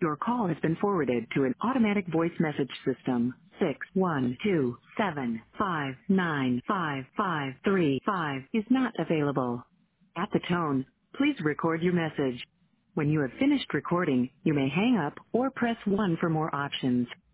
Your call has been forwarded to an automatic voice message system. 612-759-5535 is not available. At the tone, please record your message. When you have finished recording, you may hang up or press 1 for more options.